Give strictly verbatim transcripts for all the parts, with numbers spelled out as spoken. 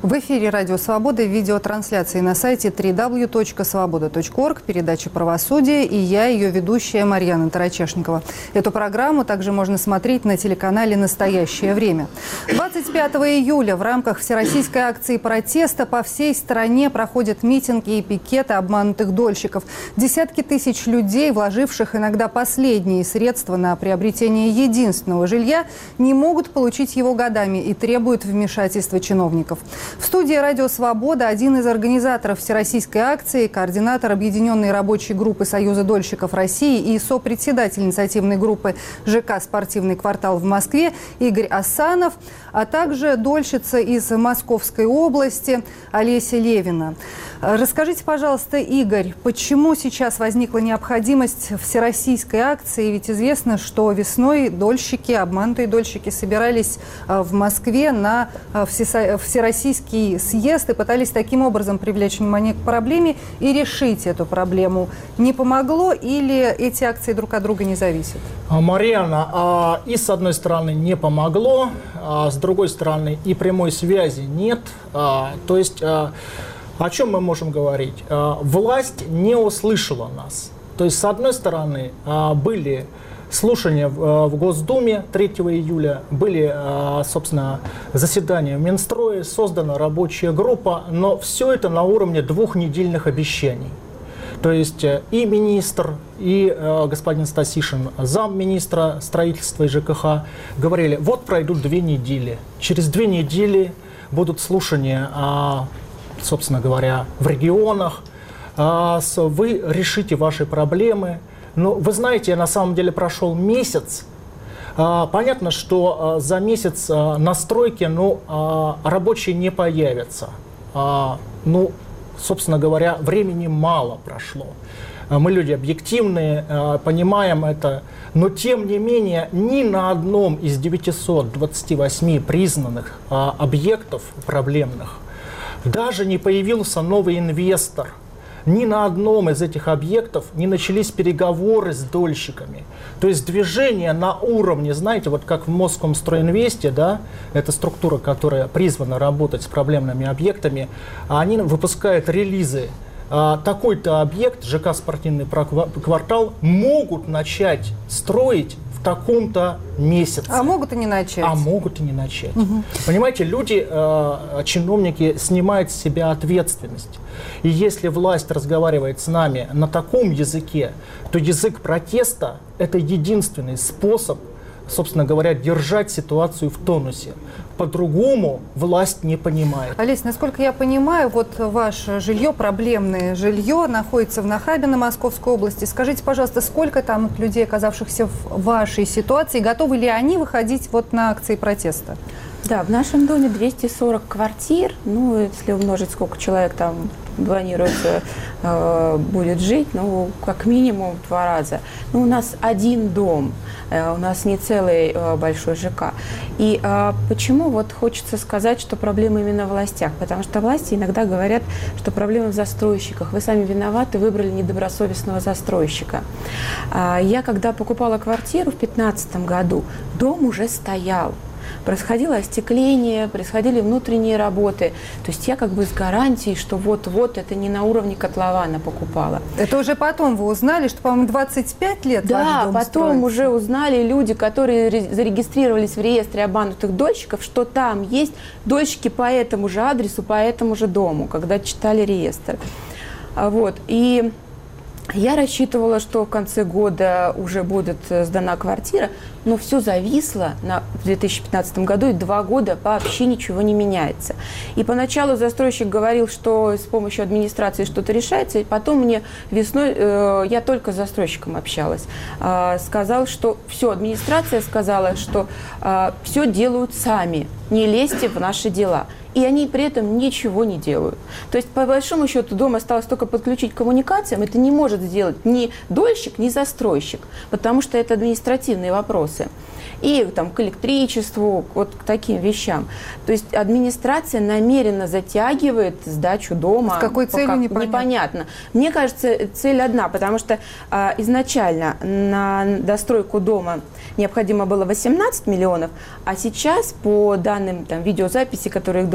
В эфире «Радио Свобода», видеотрансляции на сайте дабл ю дабл ю дабл ю точка свобода точка орг, передача «Правосудие», и я, ее ведущая Марьяна Тарачешникова. Эту программу также можно смотреть на телеканале «Настоящее время». двадцать пятого июля в рамках всероссийской акции протеста по всей стране проходят митинги и пикеты обманутых дольщиков. Десятки тысяч людей, вложивших иногда последние средства на приобретение единственного жилья, не могут получить его годами и требуют вмешательства чиновников. В студии «Радио Свобода» один из организаторов всероссийской акции, координатор Объединенной рабочей группы Союза дольщиков России и сопредседатель инициативной группы ЖК «Спортивный квартал» в Москве Игорь Асанов, а также дольщица из Московской области Олеся Левина. Расскажите, пожалуйста, Игорь, почему сейчас возникла необходимость всероссийской акции? Ведь известно, что весной дольщики, обманутые дольщики собирались в Москве на всероссийский съезд и пытались таким образом привлечь внимание к проблеме и решить эту проблему. Не помогло или эти акции друг от друга не зависят? Марьяна, и с одной стороны не помогло, а с другой стороны и прямой связи нет. То есть... О чем мы можем говорить? Власть не услышала нас. То есть, с одной стороны, были слушания в Госдуме третьего июля, были, собственно, заседания в Минстрое, создана рабочая группа, но все это на уровне двухнедельных обещаний. То есть и министр, и господин Стасишин, замминистра строительства и ЖКХ, говорили, вот пройдут две недели, через две недели будут слушания о... собственно говоря, в регионах, вы решите ваши проблемы. Но вы знаете, на самом деле прошел месяц. Понятно, что за месяц на стройке ну, рабочие не появятся. Ну, собственно говоря, времени мало прошло. Мы люди объективные, понимаем это. Но, тем не менее, ни на одном из девятисот двадцати восьми признанных объектов проблемных даже не появился новый инвестор. Ни на одном из этих объектов не начались переговоры с дольщиками. То есть движение на уровне, знаете, вот как в Москомстройинвесте, да, это структура, которая призвана работать с проблемными объектами, они выпускают релизы. Такой-то объект, ЖК «Спортивный квартал», могут начать строить в таком-то месяце. А могут и не начать. А могут и не начать. Угу. Понимаете, люди, э, чиновники снимают с себя ответственность. И если власть разговаривает с нами на таком языке, то язык протеста – это единственный способ, собственно говоря, держать ситуацию в тонусе. По-другому власть не понимает. Олесь, насколько я понимаю, вот ваше жилье, проблемное жилье, находится в Нахабино, Московской области. Скажите, пожалуйста, сколько там людей, оказавшихся в вашей ситуации, готовы ли они выходить вот на акции протеста? Да, в нашем доме двести сорок квартир. Ну, если умножить, сколько человек там планируется, э, будет жить, ну, как минимум в два раза. Ну, у нас один дом, э, у нас не целый э, большой ЖК. И э, почему вот хочется сказать, что проблема именно в властях? Потому что власти иногда говорят, что проблема в застройщиках. Вы сами виноваты, выбрали недобросовестного застройщика. Э, я, когда покупала квартиру в две тысячи пятнадцатом году, дом уже стоял. Происходило остекление, происходили внутренние работы. То есть я как бы с гарантией, что вот-вот это не на уровне котлована покупала. Это уже потом вы узнали, что, по-моему, двадцать пять лет да, ваш дом потом строится. Уже узнали люди, которые зарегистрировались в реестре обманутых дольщиков, что там есть дольщики по этому же адресу, по этому же дому, когда читали реестр. Вот. И я рассчитывала, что в конце года уже будет сдана квартира, но все зависло на, в две тысячи пятнадцатом году, и два года вообще ничего не меняется. И поначалу застройщик говорил, что с помощью администрации что-то решается, и потом мне весной, э, я только с застройщиком общалась, э, сказал, что все, администрация сказала, что э, все делают сами, не лезьте в наши дела. И они при этом ничего не делают. То есть, по большому счету, дом осталось только подключить к коммуникациям. Это не может сделать ни дольщик, ни застройщик, потому что это административные вопросы. И там, к электричеству, вот к таким вещам. То есть администрация намеренно затягивает сдачу дома. С какой целью, непонятно. непонятно. Мне кажется, цель одна, потому что а, изначально на достройку дома необходимо было восемнадцать миллионов, а сейчас, по данным там, видеозаписи, которые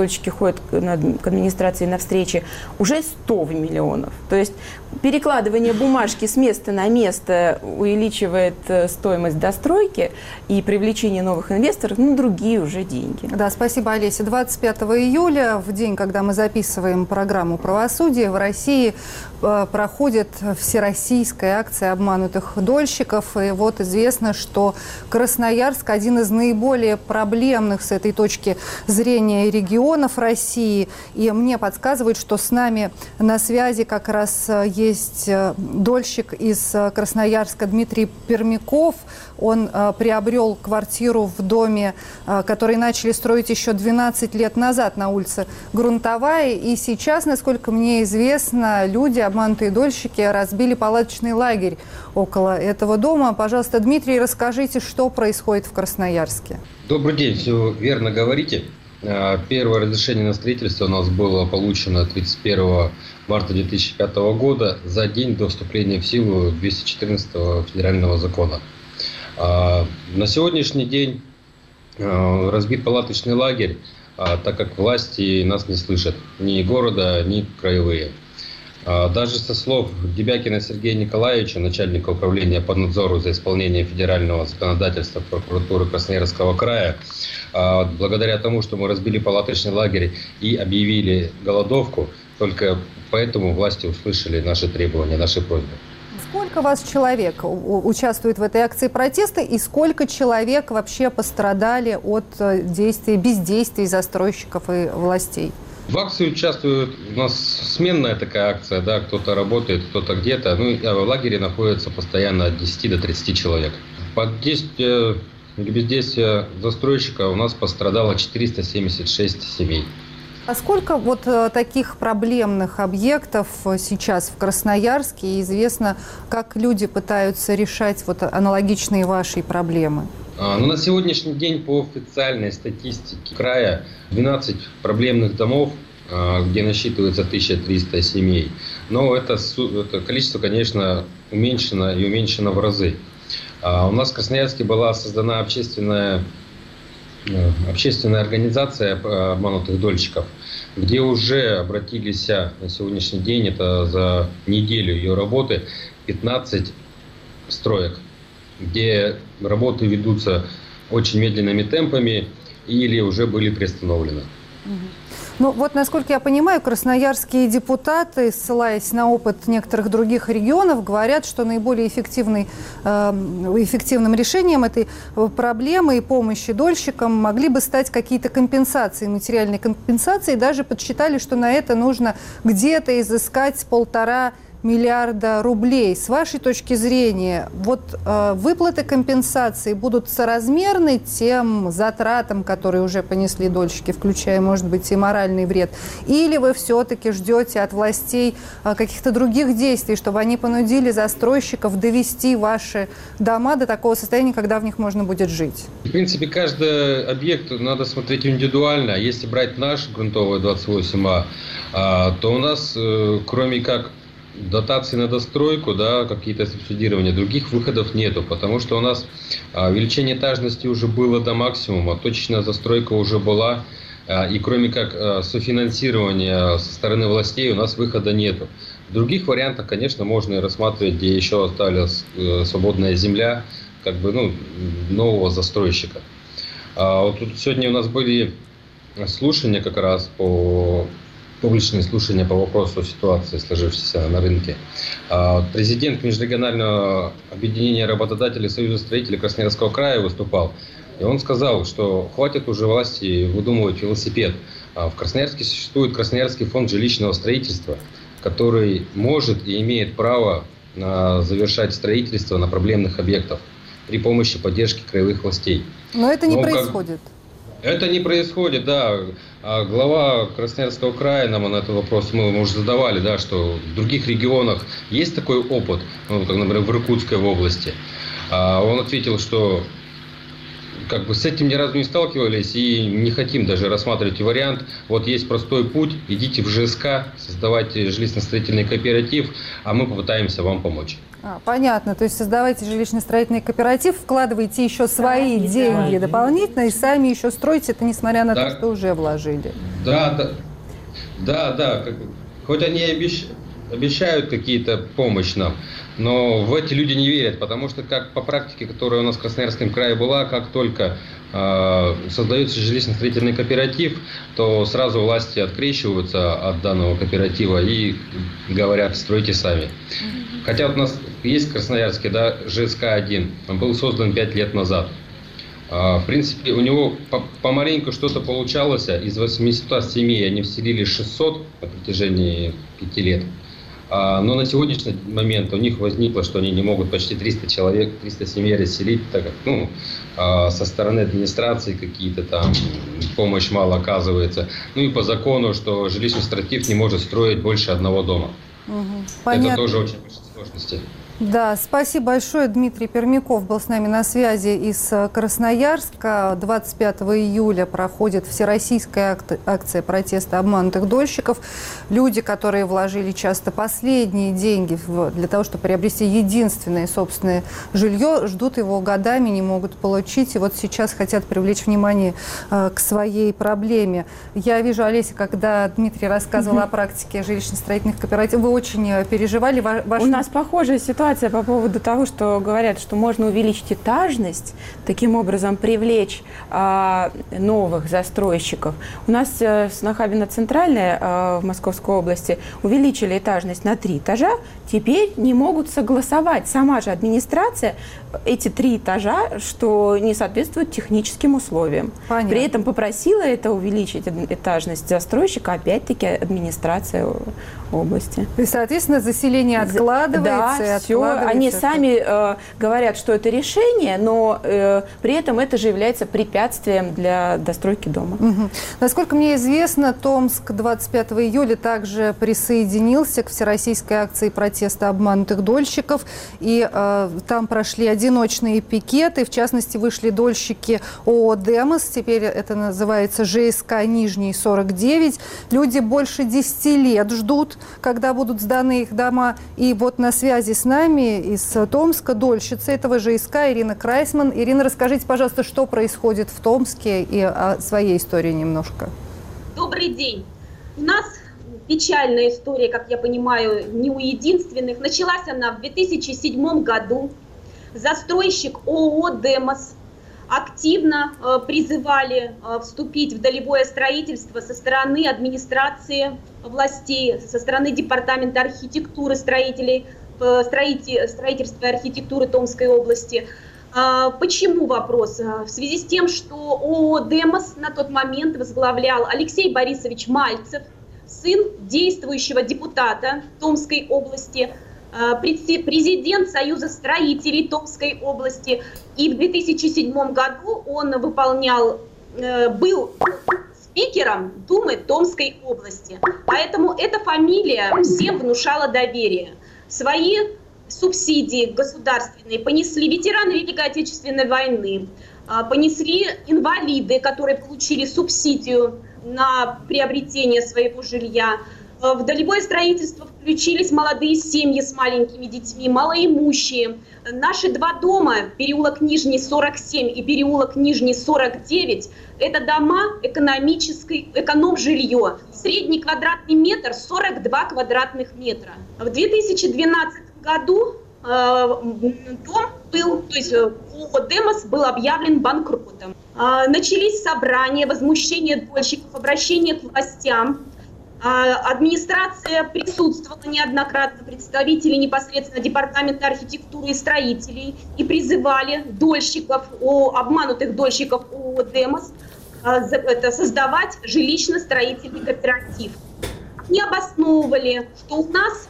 дольщики ходят к администрации на встречи, уже сто миллионов. То есть перекладывание бумажки с места на место увеличивает стоимость достройки и привлечение новых инвесторов на другие уже деньги. Да, спасибо, Олеся. двадцать пятого июля, в день, когда мы записываем программу «Правосудие», в России э, проходит всероссийская акция обманутых дольщиков. И вот известно, что Красноярск – один из наиболее проблемных с этой точки зрения регионов России. И мне подсказывают, что с нами на связи как раз есть дольщик из Красноярска Дмитрий Пермяков. Он э, приобрел квартиру в доме, э, который начали строить еще двенадцать лет назад на улице Грунтовая. И сейчас, насколько мне известно, люди, обманутые дольщики, разбили палаточный лагерь около этого дома. Пожалуйста, Дмитрий, расскажите, что происходит в Красноярске. Добрый день, все верно говорите. Первое разрешение на строительство у нас было получено тридцать первого марта две тысячи пятого года, за день до вступления в силу двести четырнадцатого федерального закона. На сегодняшний день разбит палаточный лагерь, так как власти нас не слышат, ни города, ни краевые. Даже со слов Дебякина Сергея Николаевича, начальника управления по надзору за исполнением федерального законодательства прокуратуры Красноярского края, благодаря тому, что мы разбили палаточный лагерь и объявили голодовку, только поэтому власти услышали наши требования, наши просьбы. Сколько вас человек участвует в этой акции протеста и сколько человек вообще пострадали от действий, бездействий застройщиков и властей? В акции участвует у нас сменная такая акция, да, кто-то работает, кто-то где-то. Ну, в лагере находится постоянно от десяти до тридцати человек. Под действие бездействия застройщика у нас пострадало четыреста семьдесят шесть семей. А сколько вот таких проблемных объектов сейчас в Красноярске? И известно, как люди пытаются решать вот аналогичные вашей проблемы? А, ну, на сегодняшний день по официальной статистике края двенадцать проблемных домов, а, где насчитывается тысяча триста семей. Но это, это количество, конечно, уменьшено и уменьшено в разы. А, у нас в Красноярске была создана общественная общественная организация обманутых дольщиков, где уже обратились на сегодняшний день, это за неделю ее работы, пятнадцать строек, где работы ведутся очень медленными темпами или уже были приостановлены. Ну вот, насколько я понимаю, красноярские депутаты, ссылаясь на опыт некоторых других регионов, говорят, что наиболее эффективный, э, эффективным решением этой проблемы и помощи дольщикам могли бы стать какие-то компенсации, материальные компенсации. Даже подсчитали, что на это нужно где-то изыскать полтора миллиарда рублей. С вашей точки зрения, вот э, выплаты компенсации будут соразмерны тем затратам, которые уже понесли дольщики, включая, может быть, и моральный вред? Или вы все-таки ждете от властей э, каких-то других действий, чтобы они понудили застройщиков довести ваши дома до такого состояния, когда в них можно будет жить? В принципе, каждый объект надо смотреть индивидуально. Если брать наш грунтовый двадцать восемь А, э, то у нас, э, кроме как дотации на достройку, да, какие-то субсидирования, других выходов нету, потому что у нас а, увеличение этажности уже было до максимума, точечная застройка уже была, а, и кроме как а, софинансирования со стороны властей у нас выхода нету. В других вариантах, конечно, можно и рассматривать, где еще осталась э, свободная земля, как бы, ну, нового застройщика. А, вот тут сегодня у нас были слушания как раз по публичные слушания по вопросу ситуации, сложившейся на рынке. Президент Межрегионального объединения работодателей Союза строителей Красноярского края выступал, и он сказал, что хватит уже власти выдумывать велосипед. В Красноярске существует Красноярский фонд жилищного строительства, который может и имеет право завершать строительство на проблемных объектах при помощи поддержки краевых властей. Но это не Но происходит. Как... Это не происходит, да. А глава Красноярского края нам на этот вопрос мы уже задавали, да, что в других регионах есть такой опыт, ну, как, например, в Иркутской области. А он ответил, что как бы с этим ни разу не сталкивались и не хотим даже рассматривать вариант. Вот есть простой путь, идите в ЖСК, создавайте жилищно-строительный кооператив, а мы попытаемся вам помочь. А, понятно. То есть создавайте жилищно-строительный кооператив, вкладывайте еще свои да, деньги да. дополнительно и сами еще строите это, несмотря на да. то, что уже вложили. Да, да, да, да. Как, хоть они обещ, обещают какие-то помощь нам, но в эти люди не верят, потому что, как по практике, которая у нас в Красноярском крае была, как только э, создается жилищно-строительный кооператив, то сразу власти открещиваются от данного кооператива и говорят: стройте сами. Хотя вот у нас есть в Красноярске, да, ЖСК один, он был создан пять лет назад. В принципе, у него помаленьку что-то получалось. Из восьмисот семей они вселили шестьсот на протяжении пяти лет. Но на сегодняшний момент у них возникло, что они не могут почти триста человек, триста семей расселить, так как ну, со стороны администрации какие-то там помощь мало оказывается. Ну и по закону, что жилищный кооператив не может строить больше одного дома. Угу. Это тоже очень большие сложности. Да, спасибо большое. Дмитрий Пермяков был с нами на связи из Красноярска. двадцать пятого июля проходит всероссийская акция протеста обманутых дольщиков. Люди, которые вложили часто последние деньги для того, чтобы приобрести единственное собственное жилье, ждут его годами, не могут получить. И вот сейчас хотят привлечь внимание к своей проблеме. Я вижу, Олеся, когда Дмитрий рассказывал о практике жилищно-строительных кооперативов, вы очень переживали. Ваш... У нас похожая ситуация. Ситуация по поводу того, что говорят, что можно увеличить этажность, таким образом привлечь а, новых застройщиков. У нас а, с Нахабино-Центральной а, в Московской области увеличили этажность на три этажа, теперь не могут согласовать сама же администрация эти три этажа, что не соответствует техническим условиям. Понятно. При этом попросила это увеличить этажность застройщика, опять-таки, администрация области. И, соответственно, заселение откладывается. Да, все. Они сами э, говорят, что это решение, но э, при этом это же является препятствием для достройки дома. Угу. Насколько мне известно, Томск двадцать пятого июля также присоединился к всероссийской акции протеста обманутых дольщиков. И э, там прошли одиночные пикеты. В частности, вышли дольщики ООО «Демос». Теперь это называется ЖСК Нижний сорок девять. Люди больше десяти лет ждут, когда будут сданы их дома. И вот на связи с нами из Томска дольщица этого ЖСК Ирина Крайсман. Ирина, расскажите, пожалуйста, что происходит в Томске и о своей истории немножко. Добрый день. У нас печальная история, как я понимаю, не у единственных. Началась она в две тысячи седьмом году. Застройщик ООО «Демос» активно э, призывали э, вступить в долевое строительство со стороны администрации властей, со стороны департамента архитектуры строителей, э, строитель, строительства и архитектуры Томской области. Э, почему вопрос? В связи с тем, что ООО «Демос» на тот момент возглавлял Алексей Борисович Мальцев, сын действующего депутата Томской области, президент Союза строителей Томской области. И в две тысячи седьмом году он выполнял, был спикером Думы Томской области. Поэтому эта фамилия всем внушала доверие. Свои субсидии государственные понесли ветераны Великой Отечественной войны, понесли инвалиды, которые получили субсидию на приобретение своего жилья. В долевое строительство включились молодые семьи с маленькими детьми, малоимущие. Наши два дома, переулок Нижний сорок семь и переулок Нижний сорок девять, это дома экономической, эконом-жилье. Средний квадратный метр сорок два квадратных метра. В две тысячи двенадцатом году э, дом был, то есть ООО «Демос» был объявлен банкротом. Э, начались собрания, возмущение дольщиков, обращение к властям. Администрация присутствовала неоднократно, представители непосредственно департамента архитектуры и строителей, и призывали дольщиков, обманутых дольщиков ООО «Демос» создавать жилищно-строительный кооператив. Они обосновывали, что у нас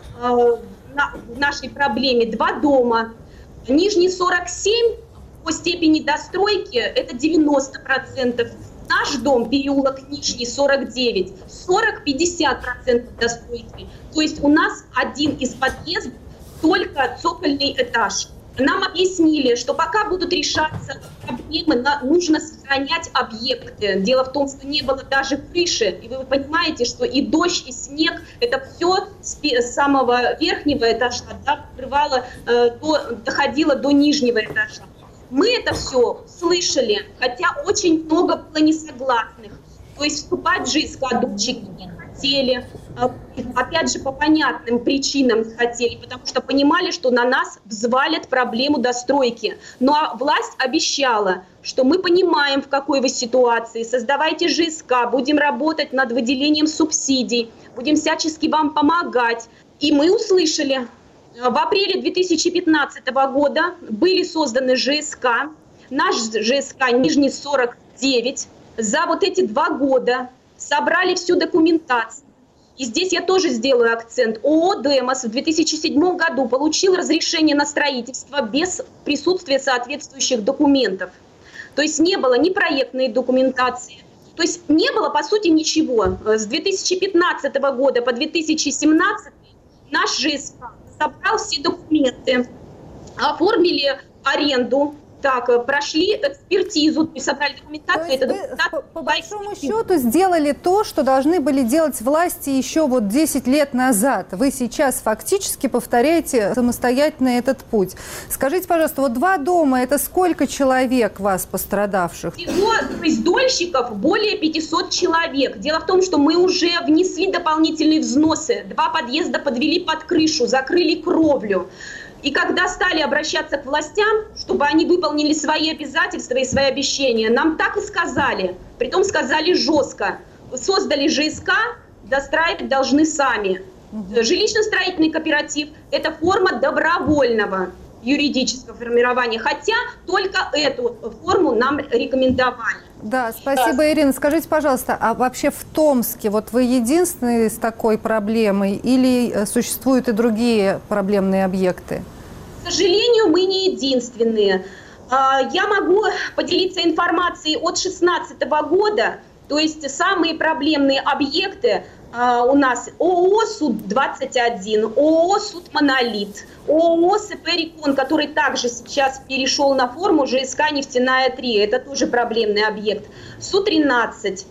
в нашей проблеме два дома. Нижний сорок семь по степени достройки это девяносто процентов. Наш дом, переулок Нижний сорок девять, сорок-пятьдесят процентов достройки. То есть у нас один из подъездов только цокольный этаж. Нам объяснили, что пока будут решаться проблемы, нужно сохранять объекты. Дело в том, что не было даже крыши. И вы понимаете, что и дождь, и снег, это все с самого верхнего этажа, да, покрывало, до, доходило до нижнего этажа. Мы это все слышали, хотя очень много было несогласных. То есть вступать в ЖСК дольщики не хотели, опять же, по понятным причинам не хотели, потому что понимали, что на нас взвалят проблему достройки. Но власть обещала, что мы понимаем, в какой вы ситуации, создавайте ЖСК, будем работать над выделением субсидий, будем всячески вам помогать. И мы услышали. В апреле две тысячи пятнадцатого года были созданы ЖСК, наш ЖСК Нижний сорок девять. За вот эти два года собрали всю документацию. И здесь я тоже сделаю акцент. ООО «Демос» в две тысячи седьмом году получил разрешение на строительство без присутствия соответствующих документов. То есть не было ни проектной документации. То есть не было, по сути, ничего. С две тысячи пятнадцатого года по две тысячи семнадцатый наш ЖСК собрал все документы, оформили аренду, так, прошли экспертизу, собрали документацию. То есть вы, по, по большому счету, сделали то, что должны были делать власти еще вот десять лет назад. Вы сейчас фактически повторяете самостоятельно этот путь. Скажите, пожалуйста, вот два дома, это сколько человек вас пострадавших? Всего из дольщиков более пятисот человек. Дело в том, что мы уже внесли дополнительные взносы. Два подъезда подвели под крышу, закрыли кровлю. И когда стали обращаться к властям, чтобы они выполнили свои обязательства и свои обещания, нам так и сказали. Притом сказали жестко. Создали ЖСК, достраивать должны сами. Угу. Жилищно-строительный кооператив – это форма добровольного юридического формирования. Хотя только эту форму нам рекомендовали. Да, спасибо, да. Ирина. Скажите, пожалуйста, а вообще в Томске вот вы единственные с такой проблемой или существуют и другие проблемные объекты? К сожалению, мы не единственные. Я могу поделиться информацией от две тысячи шестнадцатого года, то есть самые проблемные объекты у нас ООО «Суд двадцать один», ООО «Суд Монолит», ООО «СП Рекон», который также сейчас перешел на форму ЖСК «Нефтяная три», это тоже проблемный объект, Су тринадцать,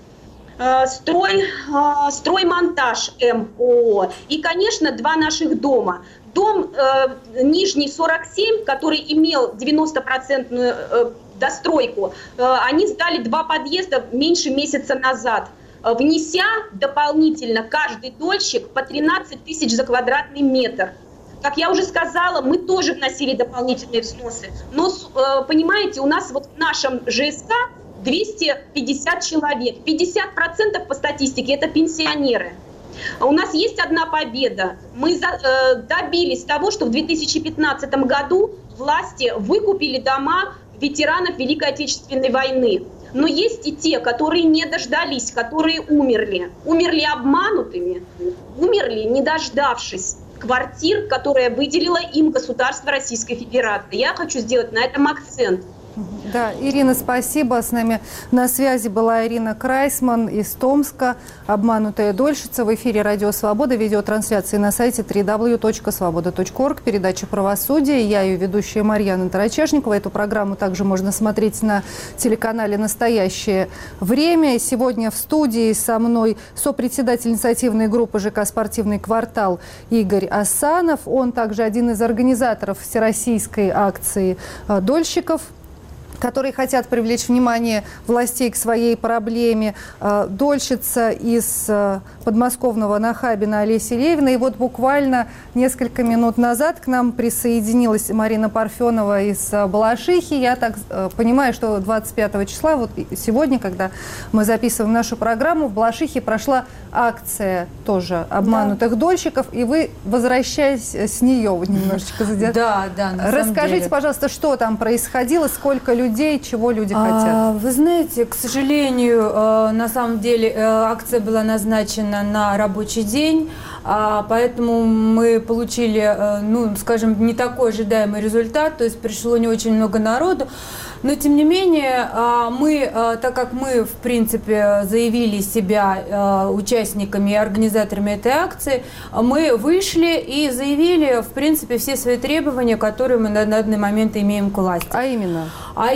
строй, «Строймонтаж» М ООО и, конечно, два наших дома. Дом э, Нижний сорок семь, который имел девяностопроцентную э, достройку, э, они сдали два подъезда меньше месяца назад, э, внеся дополнительно каждый дольщик по тринадцать тысяч за квадратный метр. Как я уже сказала, мы тоже вносили дополнительные взносы. Но, э, понимаете, у нас вот в нашем ЖСК двести пятьдесят человек, пятьдесят процентов по статистике это пенсионеры. У нас есть одна победа. Мы за, э, добились того, что в две тысячи пятнадцатом году власти выкупили дома ветеранов Великой Отечественной войны. Но есть и те, которые не дождались, которые умерли. Умерли обманутыми, умерли не дождавшись квартир, которые выделило им государство Российской Федерации. Я хочу сделать на этом акцент. Да, Ирина, спасибо. С нами на связи была Ирина Крайсман из Томска, обманутая дольщица. В эфире «Радио Свобода», видеотрансляции на сайте дабл ю дабл ю дабл ю точка свобода точка орг, передача «Правосудие». Я ее ведущая Марьяна Тарачешникова. Эту программу также можно смотреть на телеканале «Настоящее время». Сегодня в студии со мной сопредседатель инициативной группы ЖК «Спортивный квартал» Игорь Асанов. Он также один из организаторов всероссийской акции дольщиков, которые хотят привлечь внимание властей к своей проблеме. Дольщица из подмосковного Нахабино Олеся Левина. И вот буквально несколько минут назад к нам присоединилась Марина Парфенова из Балашихи. Я так понимаю, что двадцать пятого числа, вот сегодня, когда мы записываем нашу программу, в Балашихе прошла акция тоже обманутых да. дольщиков. И вы, возвращаясь с нее, вот немножечко задержались. Да, да, на Расскажите, самом деле. пожалуйста, что там происходило, сколько людей, чего люди хотят? А, вы знаете, к сожалению, э, на самом деле э, акция была назначена на рабочий день, э, поэтому мы получили, э, ну, скажем, не такой ожидаемый результат, то есть пришло не очень много народу. Но, тем не менее, мы, так как мы, в принципе, заявили себя участниками и организаторами этой акции, мы вышли и заявили, в принципе, все свои требования, которые мы на данный момент имеем к власти. А именно? А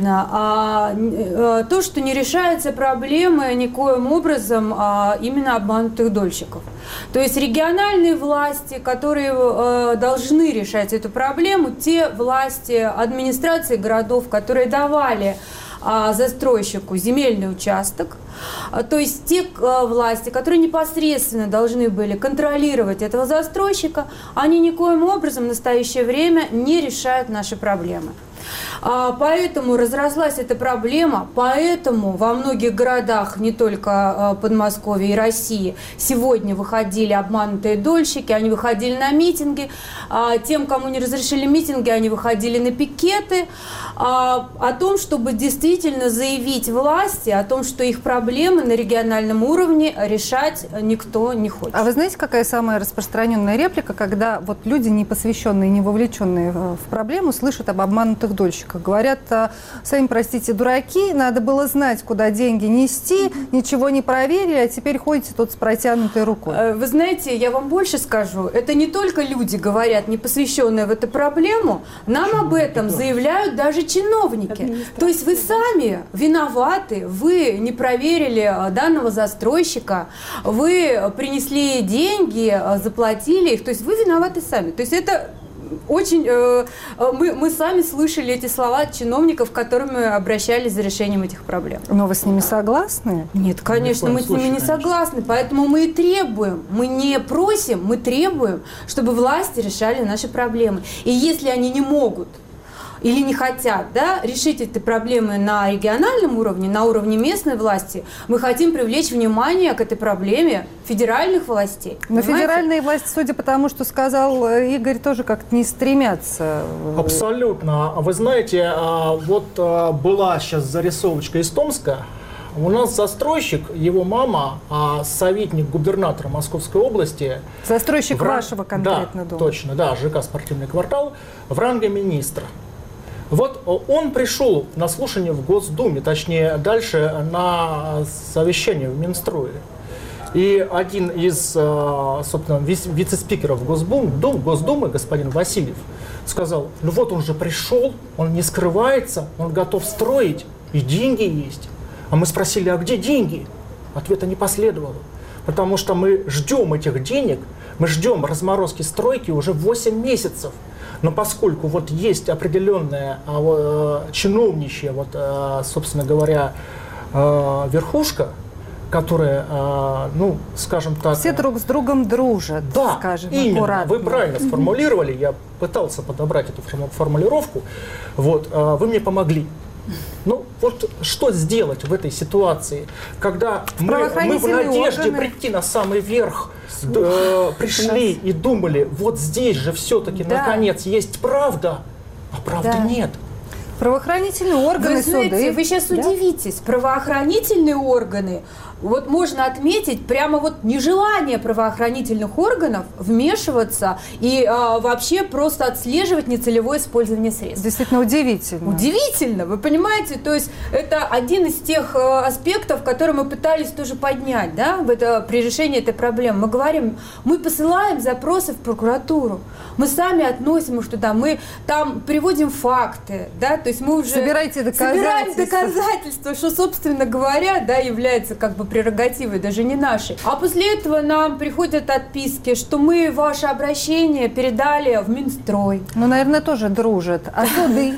именно то, что не решается проблема никоим образом именно обманутых дольщиков. То есть региональные власти, которые должны решать эту проблему, те власти, администрации городов, которые давали а, застройщику земельный участок, А, то есть те а, власти, которые непосредственно должны были контролировать этого застройщика, они никоим образом в настоящее время не решают наши проблемы. А, поэтому разрослась эта проблема, поэтому во многих городах, не только а, Подмосковья и России, сегодня выходили обманутые дольщики, они выходили на митинги, а, тем, кому не разрешили митинги, они выходили на пикеты, а, о том, чтобы действительно заявить власти, о том, что их проблемы на региональном уровне решать никто не хочет. А вы знаете, какая самая распространенная реплика, когда вот люди, не посвященные, не вовлеченные в проблему, слышат об обманутых дольщиках? Говорят, сами, простите, дураки, надо было знать, куда деньги нести, ничего не проверили, а теперь ходите тут с протянутой рукой. Вы знаете, я вам больше скажу, это не только люди говорят, не посвященные в эту проблему, нам об этом заявляют даже чиновники. То есть вы сами виноваты, вы не проверили данного застройщика, вы принесли деньги, заплатили их, то есть вы виноваты сами. То есть это очень... Э, мы, мы сами слышали эти слова от чиновников, к которым мы обращались за решением этих проблем. Но вы с ними согласны? Нет, конечно, мы с ними не согласны, поэтому мы и требуем, мы не просим, мы требуем, чтобы власти решали наши проблемы. И если они не могут или не хотят, да, решить эти проблемы на региональном уровне, на уровне местной власти, мы хотим привлечь внимание к этой проблеме федеральных властей. Но понимаете? федеральные власти, судя по тому, что сказал Игорь, тоже как-то не стремятся. Абсолютно. Вы знаете, вот была сейчас зарисовочка из Томска. У нас застройщик, его мама, советник губернатора Московской области. Застройщик в ран... вашего конкретно да, дома. Точно, да, ЖК «Спортивный квартал» в ранге министра. Вот он пришел на слушание в Госдуме, точнее, дальше на совещание в Минстрое. И один из, собственно, вице-спикеров Госдумы, Госдумы, господин Васильев, сказал, ну вот он же пришел, он не скрывается, он готов строить, и деньги есть. А мы спросили, а где деньги? Ответа не последовало. Потому что мы ждем этих денег, мы ждем разморозки стройки уже восемь месяцев. Но поскольку вот есть определенная а, чиновничья, вот, а, собственно говоря, а, верхушка, которая, а, ну, скажем так... Все друг с другом дружат, да, скажем, именно, аккуратно. вы правильно сформулировали, я пытался подобрать эту формулировку, вот, а, вы мне помогли. Ну, вот что сделать в этой ситуации, когда мы, мы в надежде органы. прийти на самый верх э, пришли и думали, вот здесь же все-таки да. наконец есть правда, а правды да. нет. Правоохранительные органы, вы знаете, суды. Вы сейчас да? удивитесь, правоохранительные органы, вот можно отметить прямо вот нежелание правоохранительных органов вмешиваться и а, вообще просто отслеживать нецелевое использование средств. Действительно удивительно. Удивительно, вы понимаете, то есть это один из тех а, аспектов, которые мы пытались тоже поднять, да, в это, при решении этой проблемы. Мы говорим, мы посылаем запросы в прокуратуру, мы сами относим их туда, мы там приводим факты, да, то есть мы уже Собирайте доказательства. собираем доказательства, что, собственно говоря, да, является как бы прерогативой, даже не нашей. А после этого нам приходят отписки, что мы ваше обращение передали в Минстрой. Ну, наверное, тоже дружат. А суды?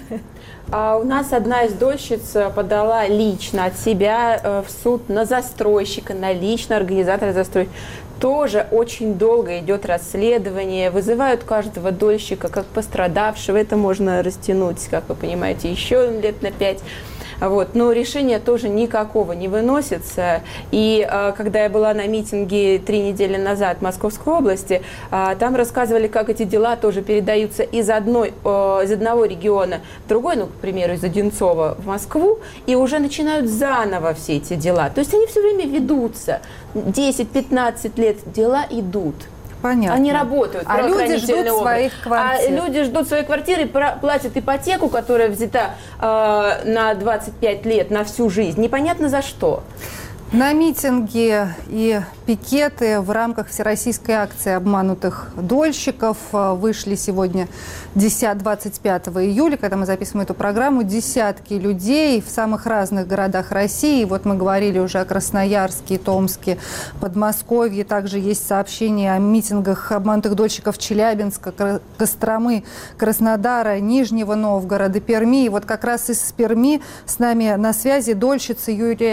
А у нас одна из дольщиц подала лично от себя в суд на застройщика, на лично организатора застройки. Тоже очень долго идет расследование, вызывают каждого дольщика как пострадавшего. Это можно растянуть, как вы понимаете, еще лет на пять. Вот. Но решения тоже никакого не выносится. И э, когда я была на митинге три недели назад в Московской области, э, там рассказывали, как эти дела тоже передаются из, одной, э, из одного региона в другой, ну, к примеру, из Одинцова в Москву, и уже начинают заново все эти дела. То есть они все время ведутся. десять-пятнадцать лет дела идут. Понятно. Они работают. А люди ждут орган. своих квартир. А люди ждут своей квартиры, платят ипотеку, которая взята э, на двадцать пять лет, на всю жизнь. Непонятно за что. На митинги и пикеты в рамках всероссийской акции обманутых дольщиков вышли сегодня двадцать пятого июля, когда мы записываем эту программу, десятки людей в самых разных городах России. Вот мы говорили уже о Красноярске, Томске, Подмосковье. Также есть сообщения о митингах обманутых дольщиков Челябинска, Костромы, Краснодара, Нижнего Новгорода, Перми. И вот как раз из Перми с нами на связи дольщица Юлия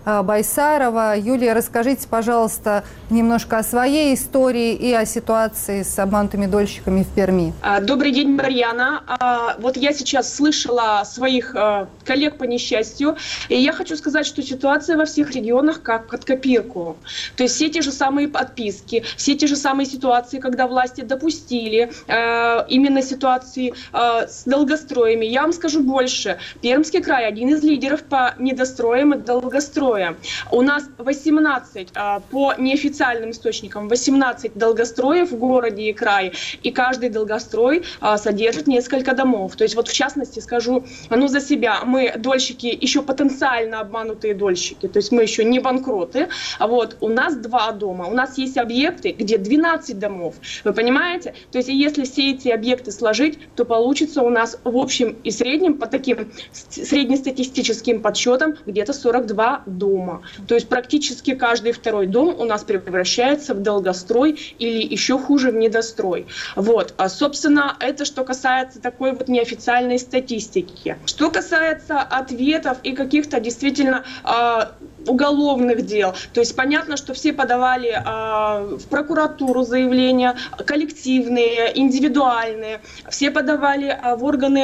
Байсарова. Юлия, расскажите, пожалуйста, немножко о своей истории и о ситуации с обманутыми дольщиками в Перми. Добрый день, Марьяна. Вот я сейчас слышала своих коллег по несчастью, и я хочу сказать, что ситуация во всех регионах как под копирку. То есть все те же самые подписки, все те же самые ситуации, когда власти допустили именно ситуации с долгостроями. Я вам скажу больше. Пермский край один из лидеров по недостроям и долгостроям. У нас восемнадцать, по неофициальным источникам, восемнадцать долгостроев в городе и крае, и каждый долгострой содержит несколько домов. То есть вот в частности скажу, ну за себя, мы дольщики, еще потенциально обманутые дольщики, то есть мы еще не банкроты. Вот, у нас два дома, у нас есть объекты, где двенадцать домов. Вы понимаете? То есть если все эти объекты сложить, то получится у нас в общем и среднем по таким среднестатистическим подсчетам где-то сорок два дома. То есть практически каждый второй дом у нас превращается в долгострой или еще хуже в недострой. Вот. А, собственно, это что касается такой вот неофициальной статистики. Что касается ответов и каких-то действительно а, уголовных дел, то есть понятно, что все подавали а, в прокуратуру заявления, коллективные, индивидуальные, все подавали а, в органы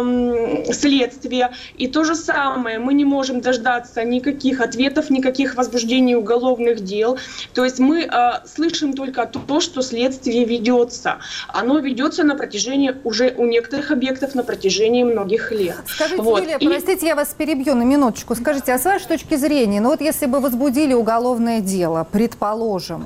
а, следствия. И то же самое, мы не можем дождаться никаких ответов, никаких возбуждений уголовных дел. То есть мы э, слышим только то, что следствие ведется. Оно ведется на протяжении уже у некоторых объектов на протяжении многих лет. Скажите, вот. Юлия, И... простите, я вас перебью на минуточку. Скажите, а с вашей точки зрения, ну вот если бы возбудили уголовное дело, предположим,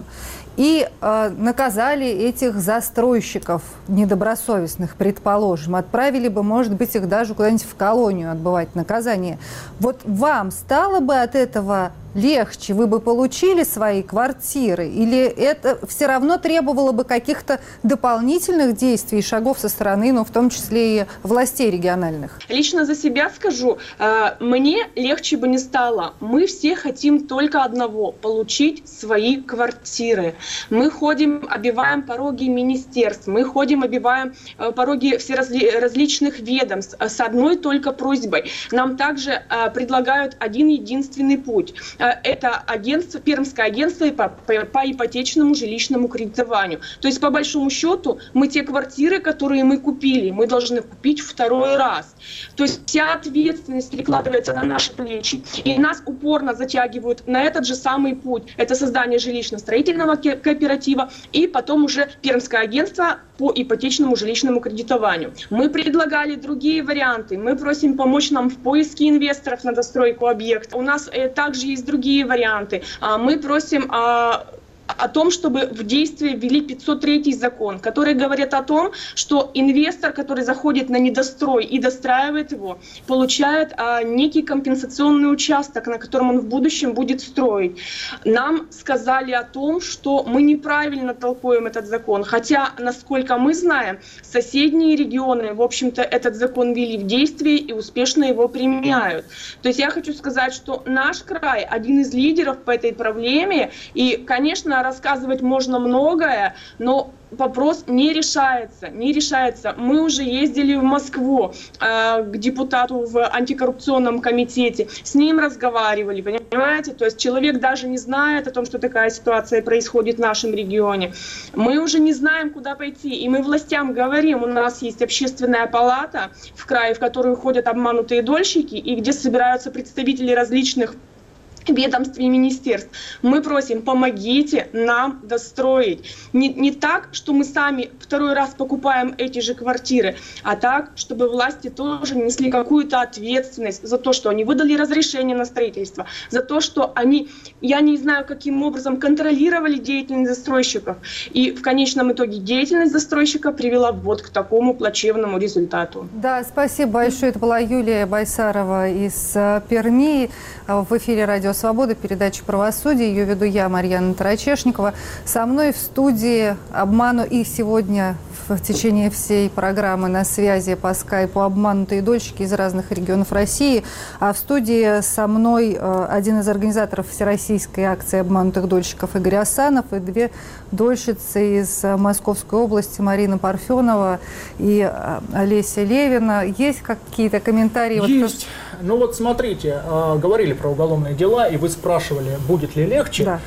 и э, наказали этих застройщиков недобросовестных, предположим, отправили бы, может быть, их даже куда-нибудь в колонию отбывать наказание. Вот вам стало бы от этого легче? Вы бы получили свои квартиры? Или это все равно требовало бы каких-то дополнительных действий и шагов со стороны, ну, в том числе и властей региональных? Лично за себя скажу, мне легче бы не стало. Мы все хотим только одного – получить свои квартиры. Мы ходим, обиваем пороги министерств, мы ходим, обиваем пороги всеразличных ведомств с одной только просьбой. Нам также предлагают один единственный путь. Это агентство, Пермское агентство по, по, по ипотечному жилищному кредитованию. То есть, по большому счету, мы те квартиры, которые мы купили, мы должны купить второй раз. То есть, вся ответственность перекладывается на наши плечи. И нас упорно затягивают на этот же самый путь. Это создание жилищно-строительного кооператива и потом уже Пермское агентство по ипотечному жилищному кредитованию. Мы предлагали другие варианты. Мы просим помочь нам в поиске инвесторов на достройку объекта. У нас э, также есть другие варианты. А, мы просим а, о том, чтобы в действие ввели пятьсот третий закон, который говорит о том, что инвестор, который заходит на недострой и достраивает его, получает а, некий компенсационный участок, на котором он в будущем будет строить. Нам сказали о том, что мы неправильно толкуем этот закон, хотя, насколько мы знаем, соседние регионы, в общем-то, этот закон ввели в действие и успешно его применяют. То есть я хочу сказать, что наш край один из лидеров по этой проблеме, и, конечно, рассказывать можно многое, но вопрос не решается, не решается. Мы уже ездили в Москву э, к депутату в антикоррупционном комитете, с ним разговаривали, понимаете? То есть человек даже не знает о том, что такая ситуация происходит в нашем регионе. Мы уже не знаем, куда пойти, и мы властям говорим, у нас есть общественная палата в крае, в которую ходят обманутые дольщики, и где собираются представители различных ведомств и министерств. Мы просим, помогите нам достроить. Не, не так, что мы сами второй раз покупаем эти же квартиры, а так, чтобы власти тоже несли какую-то ответственность за то, что они выдали разрешение на строительство, за то, что они, я не знаю, каким образом контролировали деятельность застройщиков. И в конечном итоге деятельность застройщика привела вот к такому плачевному результату. Да, спасибо большое. Это была Юлия Байсарова из Перми. В эфире «Радио Свобода», передача «Правосудие». Ее веду я, Марьяна Тарачешникова. Со мной в студии обману и сегодня в течение всей программы на связи по скайпу обманутые дольщики из разных регионов России. А в студии со мной один из организаторов всероссийской акции обманутых дольщиков Игорь Асанов и две дольщицы из Московской области Марина Парфенова и Олеся Левина. Есть какие-то комментарии? Есть. Ну вот смотрите, говорили про уголовные дела. да, и вы спрашивали, будет ли легче. Да.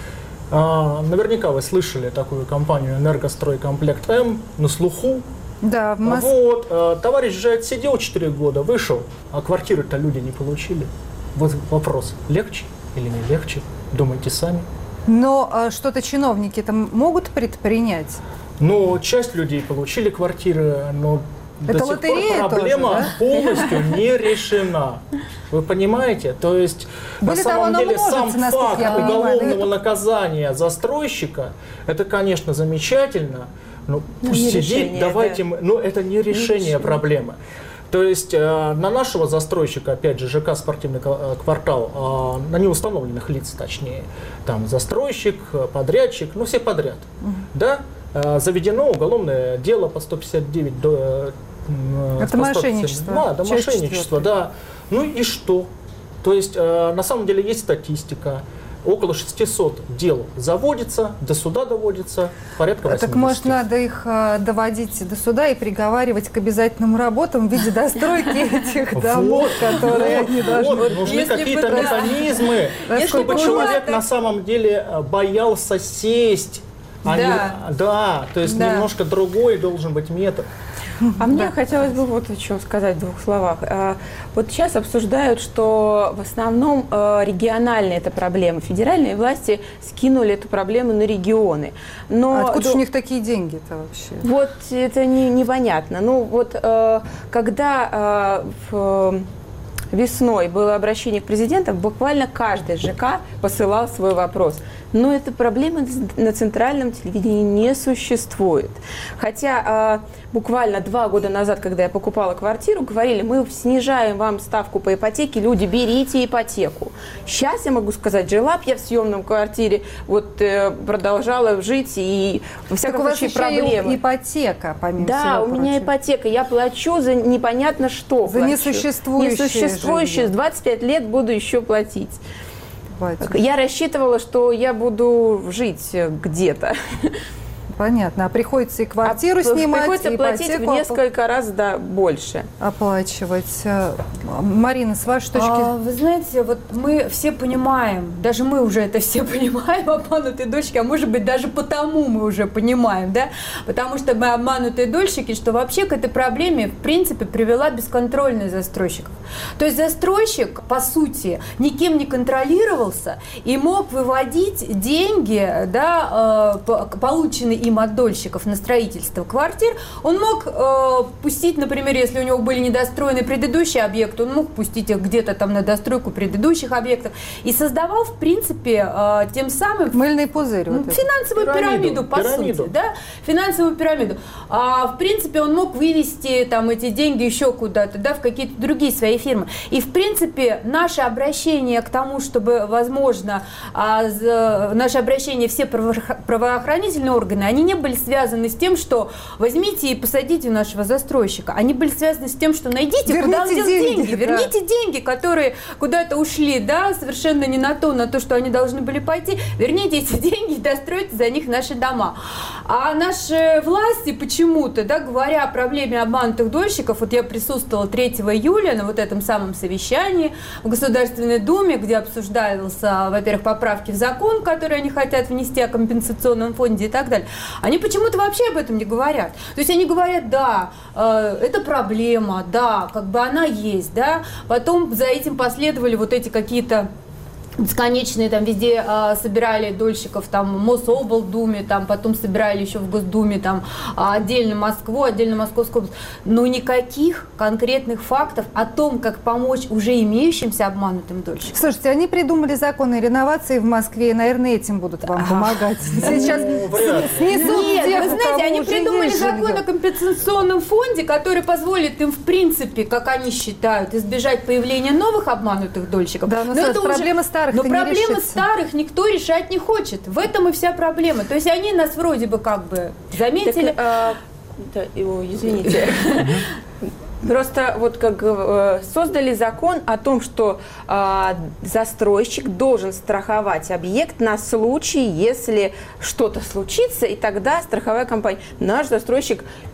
А, наверняка вы слышали такую компанию «Энергостройкомплект М» на слуху. Да, в Москве. Вот, а, товарищ же отсидел четыре года, вышел, а квартиры-то люди не получили. Вот вопрос, легче или не легче? Думайте сами. Но а, что-то чиновники там могут предпринять? Ну, часть людей получили квартиры, но Это до сих лотерея пор проблема тоже, да? полностью не решена. Вы понимаете? То есть, на Более того, самом оно деле, множится, сам насколько факт я понимаю, уголовного но это- наказания застройщика, это, конечно, замечательно, но Ну, пусть не сидеть, решение, давайте да. мы... Ну, это не решение решение. проблемы. То есть э, на нашего застройщика, опять же, ЖК «Спортивный ка- квартал», э, на неустановленных лиц, точнее, там застройщик, э, подрядчик, ну все подряд, да, э, заведено уголовное дело по сто пятьдесят девять до... э, Это по сто пятьдесят, мошенничество, Да, да, часть мошенничество, да. Ну и что? То есть э, на самом деле есть статистика. Около шестисот дел заводится, до суда доводится, порядка восьмидесяти. Так может, надо их э, доводить до суда и приговаривать к обязательным работам в виде достройки этих домов, которые они должны... Вот, нужны если бы, какие-то да. механизмы, Если чтобы бы человек было на так- самом деле э, боялся сесть. А не- Да. да, то есть Да. немножко другой должен быть метод. А мне хотелось бы вот о чем сказать в двух словах. А, Вот сейчас обсуждают, что в основном э, региональные это проблемы. Федеральные власти скинули эту проблему на регионы. Но Откуда же до- у них такие деньги-то вообще? Вот это не, непонятно. Ну вот э, когда э, в, весной было обращение к президенту, буквально каждый ЖК посылал свой вопрос. Но эта проблема на центральном телевидении не существует. Хотя э, буквально два года назад, когда я покупала квартиру, говорили, мы снижаем вам ставку по ипотеке, люди, берите ипотеку. Сейчас я могу сказать, жила б я в съемном квартире, вот э, продолжала жить, и во Так всяком у вас случае еще проблемы. и ипотека, помимо Да, всего у меня прочего. ипотека, я плачу за непонятно что. За плачу. несуществующее Несуществующее, жилье. с двадцать пять лет буду еще платить. Батюшка. Я рассчитывала, что я буду жить где-то. Понятно. А приходится и квартиру А снимать, приходится и платить в ипотеку несколько раз да, больше. оплачивать. Э, Марина, с вашей точки А, вы знаете, вот мы все понимаем, даже мы уже это все понимаем, обманутые дольщики, а может быть даже потому мы уже понимаем, да, потому что мы обманутые дольщики, что вообще к этой проблеме в принципе привела бесконтрольность застройщиков. То есть застройщик, по сути, никем не контролировался и мог выводить деньги, да, э, по- полученные им от дольщиков на строительство квартир, он мог э, пустить, например, если у него были недостроены предыдущие объекты, он мог пустить их где-то там на достройку предыдущих объектов и создавал, в принципе, э, тем самым мыльный пузырь. ну, вот этот. финансовую Пирамиду, пирамиду, по пирамиду. сути, да, финансовую пирамиду. А, в принципе, он мог вывести там эти деньги еще куда-то, да, в какие-то другие свои фирмы. И, в принципе, наше обращение к тому, чтобы, возможно, а, за- наше обращение все правоохра- правоохранительные органы, они не были связаны с тем, что возьмите и посадите нашего застройщика. Они были связаны с тем, что найдите, куда он Верните дел деньги, деньги, да. верните деньги, которые куда-то ушли, да, совершенно не на то, на то, что они должны были пойти. Верните эти деньги и достройте за них наши дома. А наши власти почему-то, да, говоря о проблеме обманутых дольщиков, вот я присутствовала третьего июля на вот этом самом совещании в Государственной Думе, где обсуждался, во-первых, поправки в закон, которые они хотят внести о компенсационном фонде и так далее. Они почему-то вообще об этом не говорят. То есть они говорят, да, э, это проблема, да, как бы она есть, да. Потом за этим последовали вот эти какие-то бесконечные, там везде а, собирали дольщиков, там Мособлдуме, там потом собирали еще в Госдуме, там а, отдельно Москву, отдельно Московскую область. Но никаких конкретных фактов о том, как помочь уже имеющимся обманутым дольщикам. Слушайте, они придумали законы реновации в Москве, и, наверное, этим будут вам помогать. Сейчас вряд ли. снесут Нет, тех, вы у знаете, кого они уже придумали есть закон жилье. о компенсационном фонде, который позволит им, в принципе, как они считают, избежать появления новых обманутых дольщиков. Да, но, Но Саш, это уже- проблема старых Но не проблемы решится. старых никто решать не хочет. В этом и вся проблема. То есть они нас вроде бы как бы заметили. Так, а, да, о, извините. Просто вот как э, создали закон о том, что э, застройщик должен страховать объект на случай, если что-то случится, и тогда страховая компания. Наш застройщик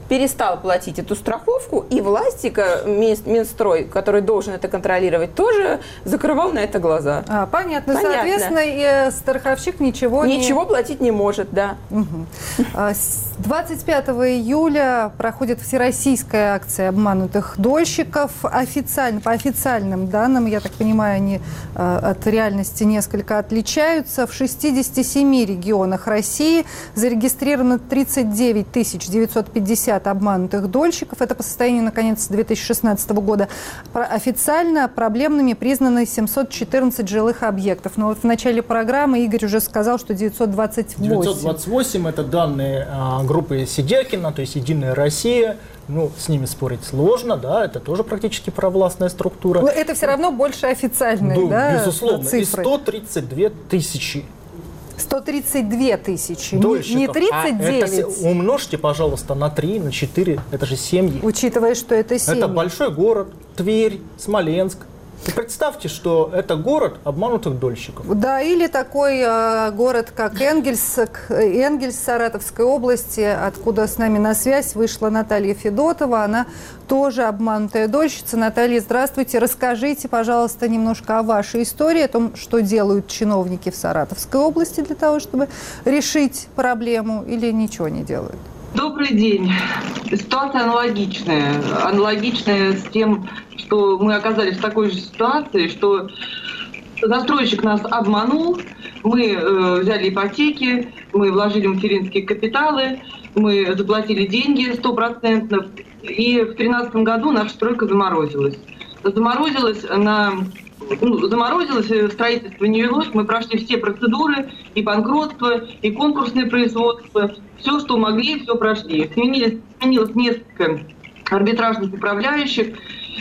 перестал платить эту страховку, и власти, Минстрой, который должен это контролировать, тоже закрывал на это глаза. А, понятно. Понятно. Соответственно, и страховщик ничего, ничего не... платить не может, да. Угу. двадцать пятого июля проходит всероссийская акция обманутых дольщиков. Официально, по официальным данным, я так понимаю, они от реальности несколько отличаются. В шестидесяти семи регионах России зарегистрировано тридцать девять тысяч девятьсот пятьдесят обманутых дольщиков. Это по состоянию на конец две тысячи шестнадцатого года. Официально проблемными признаны семьсот четырнадцать жилых объектов. Но вот в начале программы Игорь уже сказал, что девятьсот двадцать восемь. девятьсот двадцать восемь – это данные а, группы Сидякина, то есть «Единая Россия». Ну, с ними спорить сложно, да, это тоже практически провластная структура. Но это все равно больше официальной, ну, да, безусловно. цифры. И сто тридцать две тысячи. сто тридцать две тысячи, дольщиков. Не тридцать девять. А это, умножьте, пожалуйста, на три, на четыре, это же семьи. Учитывая, что это семьи. Это большой город, Тверь, Смоленск. Вы представьте, что это город обманутых дольщиков. Да, или такой э, город, как Энгельс, Энгельс Саратовской области, откуда с нами на связь вышла Наталья Федотова. Она тоже обманутая дольщица. Наталья, здравствуйте. Расскажите, пожалуйста, немножко о вашей истории, о том, что делают чиновники в Саратовской области для того, чтобы решить проблему, или ничего не делают. Добрый день. Ситуация аналогичная. Аналогичная с тем, что мы оказались в такой же ситуации, что застройщик нас обманул, мы э, взяли ипотеки, мы вложили материнские капиталы, мы заплатили деньги сто процентов, и в две тысячи тринадцатом году наша стройка заморозилась. Заморозилась на... Ну, заморозилось, строительство не велось, мы прошли все процедуры, и банкротство, и конкурсное производство, все, что могли, все прошли. Сменились, сменилось несколько арбитражных управляющих,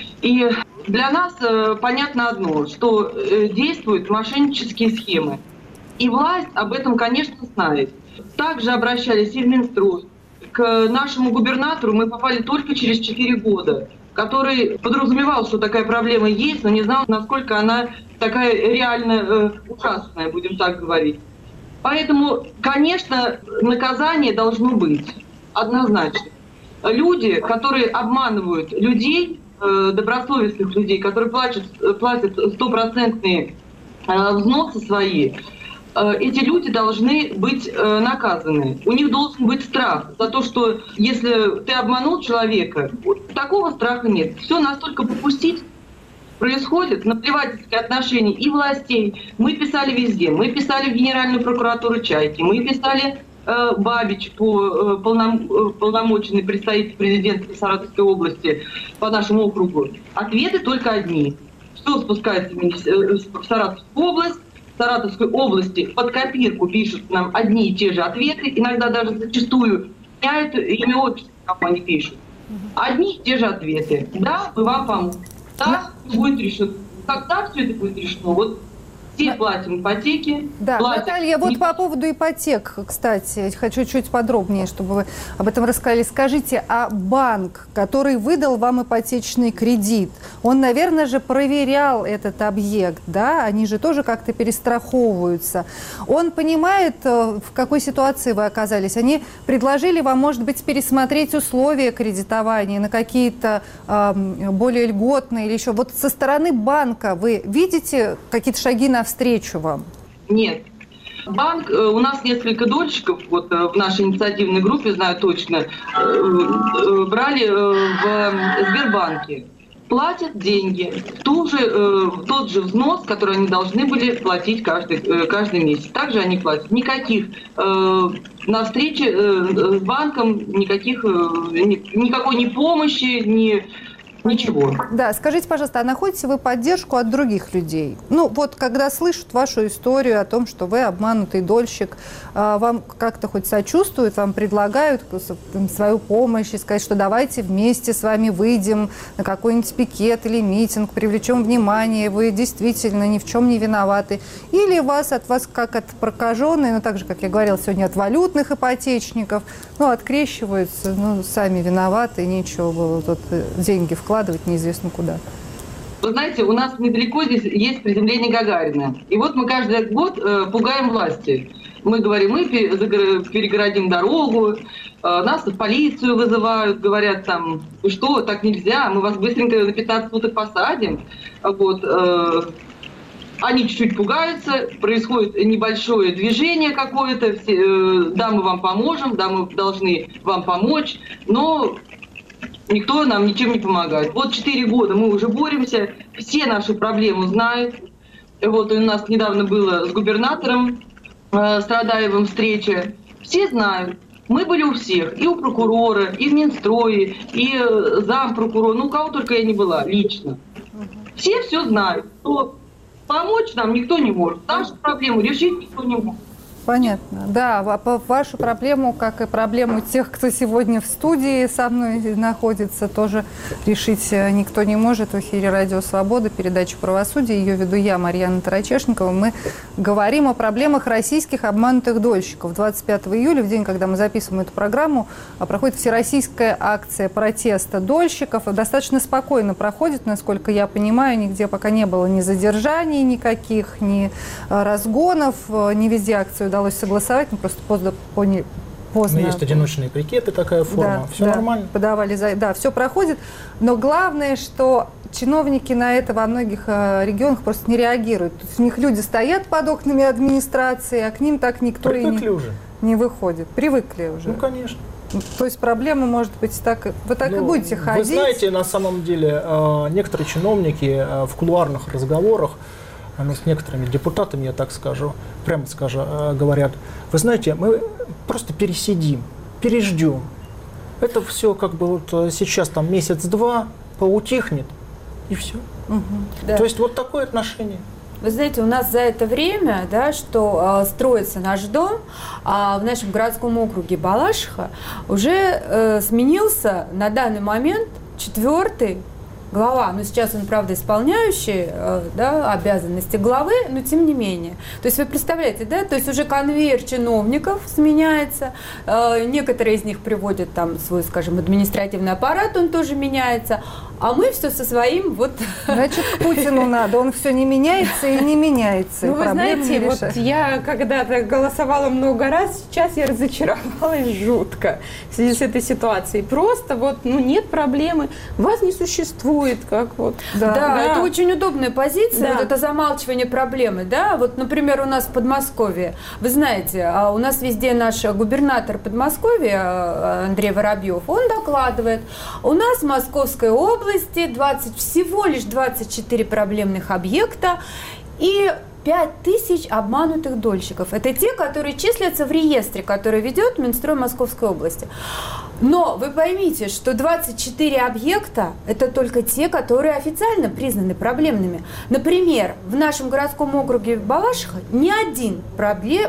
и для нас э, понятно одно, что э, действуют мошеннические схемы. И власть об этом, конечно, знает. Также обращались и в Минстрой. К нашему губернатору мы попали только через четыре года, который подразумевал, что такая проблема есть, но не знал, насколько она такая реально э, ужасная, будем так говорить. Поэтому, конечно, наказание должно быть однозначно. Люди, которые обманывают людей, э, добросовестных людей, которые платят, платят стопроцентные э, взносы свои, эти люди должны быть э, наказаны. У них должен быть страх за то, что если ты обманул человека, такого страха нет. Все настолько попустить происходит, наплевательские отношения и властей. Мы писали везде. Мы писали в Генеральную прокуратуру Чайки, мы писали э, Бабич, по, э, полном, э, полномоченный представитель президента Саратовской области по нашему округу. Ответы только одни. Все спускается в Саратовскую область. В Саратовской области под копирку пишут нам одни и те же ответы, иногда даже зачастую меняют имя, отчество, кому они пишут. Одни и те же ответы. Да, мы вам поможем. Да, будет решено. Когда все это будет решено? Вот все платим ипотеки. Да, платим... Наталья, вот по поводу ипотек, кстати, хочу чуть подробнее, чтобы вы об этом рассказали. Скажите, а банк, который выдал вам ипотечный кредит, он, наверное же, проверял этот объект, да? Они же тоже как-то перестраховываются. Он понимает, в какой ситуации вы оказались? Они предложили вам, может быть, пересмотреть условия кредитования на какие-то э, более льготные или еще. Вот со стороны банка вы видите какие-то шаги на встречу вам? Нет. Банк, у нас несколько дольщиков, вот в нашей инициативной группе, знаю точно, брали в Сбербанке. Платят деньги, ту же, тот же взнос, который они должны были платить каждый, каждый месяц. Также они платят. Никаких на встрече с банком, никаких, никакой ни помощи, ни... Ничего. Да, скажите, пожалуйста, а находите вы поддержку от других людей? Ну, вот когда слышат вашу историю о том, что вы обманутый дольщик, вам как-то хоть сочувствуют, вам предлагают свою помощь и сказать, что давайте вместе с вами выйдем на какой-нибудь пикет или митинг, привлечем внимание, вы действительно ни в чем не виноваты. Или вас от вас как от прокаженной, ну, так же, как я говорила сегодня, от валютных ипотечников, ну, открещиваются, ну, сами виноваты, нечего было тут деньги вкладывать. Вкладывать неизвестно куда. Вы знаете, у нас недалеко здесь есть приземление Гагарина. И вот мы каждый год э, пугаем власти. Мы говорим, мы перегородим дорогу, нас в полицию вызывают, говорят там, вы что, так нельзя, мы вас быстренько на пятнадцать суток посадим. Вот. Они чуть-чуть пугаются, происходит небольшое движение какое-то, да, мы вам поможем, да, мы должны вам помочь, но никто нам ничем не помогает. Вот четыре года мы уже боремся, все наши проблемы знают. Вот у нас недавно было с губернатором э, Страдаевым встреча. Все знают. Мы были у всех. И у прокурора, и в Минстрое, и э, зампрокурора. Ну, у кого только я не была лично. Все все знают. Что помочь нам никто не может. Нашу проблему решить никто не может. Понятно. Да, вашу проблему, как и проблему тех, кто сегодня в студии со мной находится, тоже решить никто не может. В эфире «Радио Свобода», передача «Правосудие». Ее веду я, Марьяна Тарачешникова. Мы говорим о проблемах российских обманутых дольщиков. двадцать пятого июля, в день, когда мы записываем эту программу, проходит всероссийская акция протеста дольщиков. Достаточно спокойно проходит, насколько я понимаю. Нигде пока не было ни задержаний никаких, ни разгонов. Не везде акцию удалось согласовать, мы просто поздно поняли. Поздно. Но есть одиночные пикеты, такая форма. Да, все да, нормально. Подавали за... Да, все проходит. Но главное, что чиновники на это во многих э, регионах просто не реагируют. То есть у них люди стоят под окнами администрации, а к ним так никто Привыкли и не, уже. не выходит. Привыкли уже. Ну, конечно. То есть проблема может быть так... Вы так ну, и будете ходить? Вы знаете, на самом деле, э, некоторые чиновники э, в кулуарных разговорах, ну, с некоторыми депутатами, я так скажу, прямо скажу, говорят, вы знаете, мы просто пересидим, переждем. Это все как бы вот сейчас там месяц-два поутихнет, и все. Угу, да. То есть вот такое отношение. Вы знаете, у нас за это время, да, что э, строится наш дом, а в нашем городском округе Балашиха уже э, сменился на данный момент четвертый глава, но сейчас он, правда, исполняющий, да, обязанности главы, но тем не менее. То есть вы представляете, да, то есть уже конвейер чиновников сменяется, некоторые из них приводят там свой, скажем, административный аппарат, он тоже меняется, а мы все со своим вот... Значит, к Путину надо, он все не меняется и не меняется. Ну, вы знаете, вот я когда-то голосовала много раз, сейчас я разочаровалась жутко в связи с этой ситуацией. Просто вот, ну, нет проблемы, вас не существует. Как вот. Да, да, да, это очень удобная позиция, да. Вот это замалчивание проблемы, да, вот, например, у нас в Подмосковье, вы знаете, у нас везде наш губернатор Подмосковья Андрей Воробьев, он докладывает, у нас в Московской области двадцать, всего лишь двадцать четыре проблемных объекта и пять тысяч обманутых дольщиков. Это те, которые числятся в реестре, который ведет Минстрой Московской области. Но вы поймите, что двадцать четыре объекта – это только те, которые официально признаны проблемными. Например, в нашем городском округе Балашиха ни один проблем,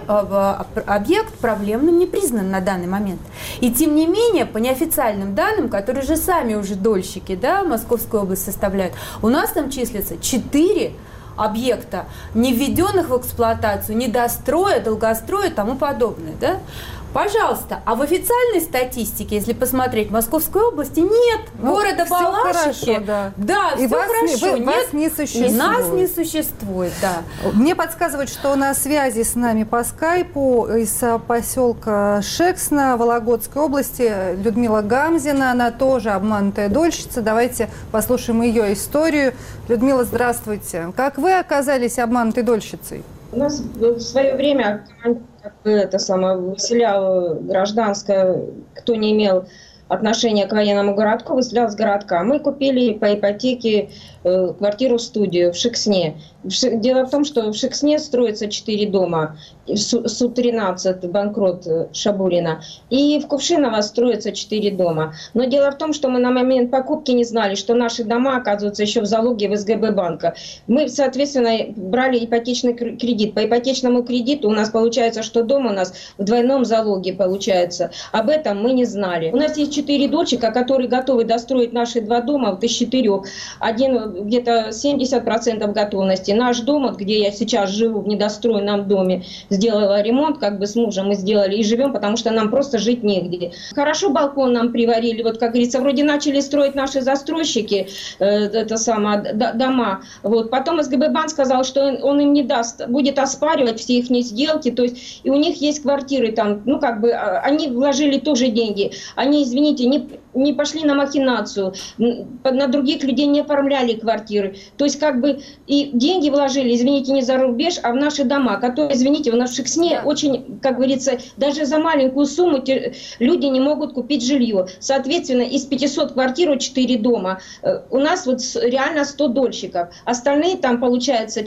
объект проблемным не признан на данный момент. И тем не менее, по неофициальным данным, которые же сами уже дольщики, да, Московскую область составляют, у нас там числится четыре объекта, не введенных в эксплуатацию, недостроя, долгостроя и тому подобное. Да? Пожалуйста, а в официальной статистике, если посмотреть, в Московской области нет ну, города Балашихи. Хорошо, да, да и все вас хорошо. Не, нет, вас не существует. Нас не существует, да. Мне подсказывают, что на связи с нами по скайпу из поселка Шексна Вологодской области Людмила Гамзина. Она тоже обманутая дольщица. Давайте послушаем ее историю. Людмила, здравствуйте. Как вы оказались обманутой дольщицей? У нас в свое время это самое выселял гражданское, кто не имел отношения к военному городку, выселял с городка. Мы купили по ипотеке э, квартиру-студию в Шексне. Дело в том, что в Шексне строится четыре дома. Су тринадцать, банкрот Шабурина. И в Кувшиново строится четыре дома. Но дело в том, что мы на момент покупки не знали, что наши дома оказываются еще в залоге в СГБ банка. Мы, соответственно, брали ипотечный кредит. По ипотечному кредиту у нас получается, что дом у нас в двойном залоге получается. Об этом мы не знали. У нас есть четыре дольщика, которые готовы достроить наши два дома, вот из четырех. Один где-то семьдесят процентов готовности. Наш дом, вот, где я сейчас живу, в недостроенном доме, сделала ремонт, как бы с мужем мы сделали, и живем, потому что нам просто жить негде. Хорошо балкон нам приварили, вот, как говорится, вроде начали строить наши застройщики, э, это самое, д- дома. Вот. Потом СГБ-банк сказал, что он, он им не даст, будет оспаривать все их сделки, то есть и у них есть квартиры там, ну как бы, они вложили тоже деньги, они, извините, не, не пошли на махинацию, на других людей не оформляли квартиры, то есть как бы и деньги вложили, извините, не за рубеж, а в наши дома, которые, извините, в наших СНИ очень, как говорится, даже за маленькую сумму люди не могут купить жилье. Соответственно, из пятисот квартир четыре дома, у нас вот реально сто дольщиков, остальные там, получается,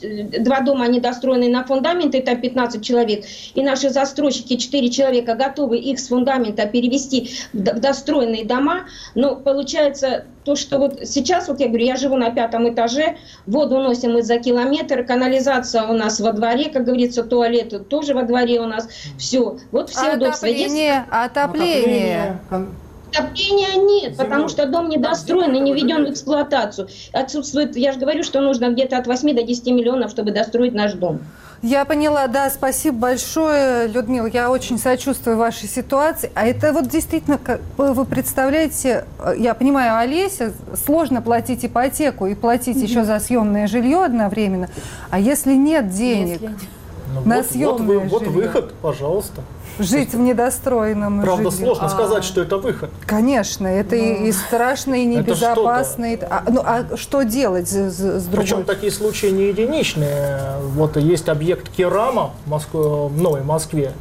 два дома недостроены на фундамент, это пятнадцать человек, и наши застройщики, четыре человека, готовы их с фундамента перевести в достроенные дома, но получается то, что вот сейчас, вот я говорю, я живу на пятом этаже, воду носим мы за километр, канализация у нас во дворе, как говорится, туалет тоже во дворе у нас, все, вот все удобства. Отопление, отопление. Отопления нет, потому что дом недостроен и не введен в эксплуатацию. Отсутствует, я же говорю, что нужно где-то от восьми до десяти миллионов, чтобы достроить наш дом. Я поняла, да, спасибо большое, Людмила, я очень сочувствую вашей ситуации. А это вот действительно, как вы представляете, я понимаю, Олеся, сложно платить ипотеку и платить mm-hmm. еще за съемное жилье одновременно. А если нет денег если... на ну, съемное вот, вот, жилье? Вот выход, пожалуйста. Жить в недостроенном Правда, жилье. сложно а, сказать, что это выход. Конечно, это ну, и, и страшно, и небезопасно. И, а, ну, а что делать с, с другой? Причем такие случаи не единичные. Вот есть объект Керама в Москве, в Новой Москве.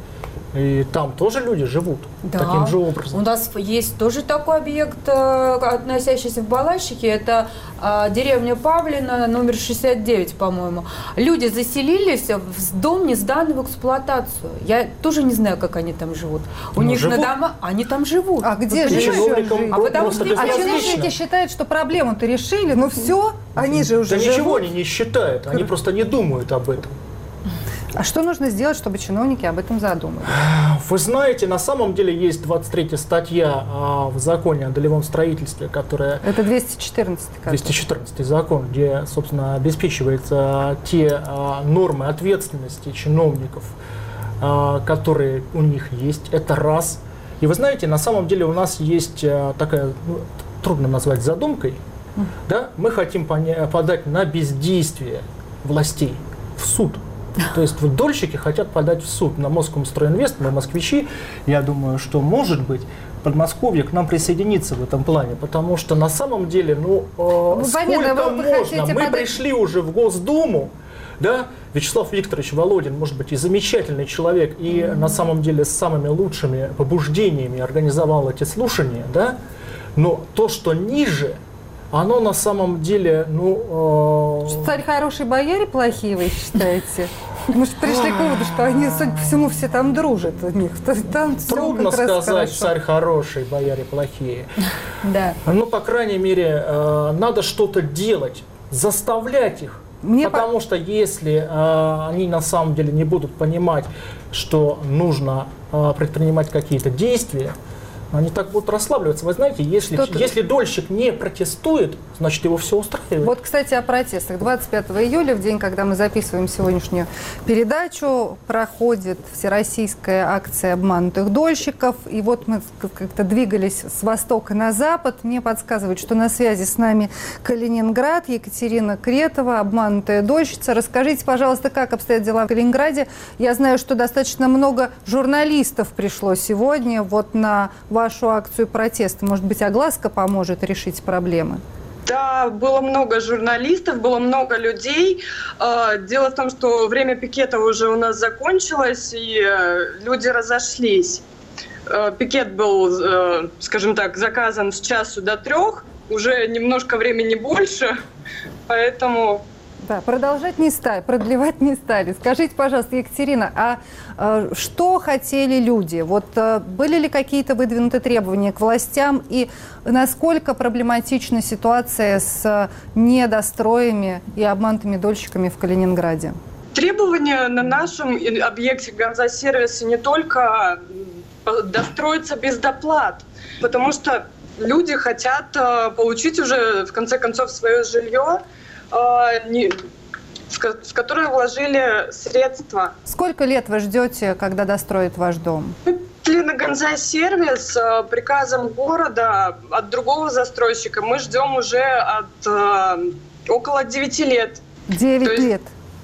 И там тоже люди живут да. таким же образом. У нас есть тоже такой объект, относящийся к Балашихе. Это а, деревня Павлина, номер шестьдесят девять, по-моему. Люди заселились в дом, не сданный в эксплуатацию. Я тоже не знаю, как они там живут. У ну, них живут. на дома, они там живут. А где же еще жить? А потому что а чиновники считают, что проблему-то решили, ну все, они же уже Да живут. ничего они не считают, они просто не думают об этом. А что нужно сделать, чтобы чиновники об этом задумались? Вы знаете, на самом деле есть двадцать третья статья а, в законе о долевом строительстве, которая... Это двести четырнадцатый. двести четырнадцатый закон, где, собственно, обеспечиваются те а, нормы ответственности чиновников, а, которые у них есть. Это раз. И вы знаете, на самом деле у нас есть а, такая, ну, трудно назвать задумкой, mm. да? Мы хотим поня- подать на бездействие властей в суд. То есть вот дольщики хотят подать в суд на Москомстройинвест, мы москвичи. Я думаю, что, может быть, Подмосковье к нам присоединится в этом плане, потому что на самом деле, ну, э, сколько понятно, можно? Мы подать... пришли уже в Госдуму, да, Вячеслав Викторович Володин, может быть, и замечательный человек, и mm-hmm. на самом деле с самыми лучшими побуждениями организовал эти слушания, да, но то, что ниже, оно на самом деле, ну... Э... Царь хороший, бояре плохие, вы считаете? Мы же пришли к выводу, что они, судя по всему, все там дружат. У них там трудно сказать, царь хороший, бояре плохие. Да. Ну, по крайней мере, э, надо что-то делать, заставлять их. Мне потому по... что если э, они на самом деле не будут понимать, что нужно э, предпринимать какие-то действия, они так будут расслабливаться. Вы знаете, если, если дольщик не протестует, значит, его все устраивает. Вот, кстати, о протестах. двадцать пятого июля, в день, когда мы записываем сегодняшнюю передачу, проходит всероссийская акция обманутых дольщиков. И вот мы как-то двигались с востока на запад. Мне подсказывают, что на связи с нами Калининград. Екатерина Кретова, обманутая дольщица. Расскажите, пожалуйста, как обстоят дела в Калининграде. Я знаю, что достаточно много журналистов пришло сегодня вот на вашу акцию протеста. Может быть, огласка поможет решить проблемы? Да, было много журналистов, было много людей. Дело в том, что время пикета уже у нас закончилось, и люди разошлись. Пикет был, скажем так, заказан с часу до трех, уже немножко времени больше, поэтому... Да, продолжать не стали, продлевать не стали. Скажите, пожалуйста, Екатерина, а э, что хотели люди? Вот э, были ли какие-то выдвинуты требования к властям и насколько проблематична ситуация с недостроями и обманутыми дольщиками в Калининграде? Требования на нашем объекте Ганза-сервиса не только достроиться без доплат, потому что люди хотят э, получить уже, в конце концов, свое жилье, э, не, в, в которое вложили средства. Сколько лет вы ждете, когда достроят ваш дом? На Гонзай-сервис э, приказом города от другого застройщика мы ждем уже от э, около девяти лет. Девять лет?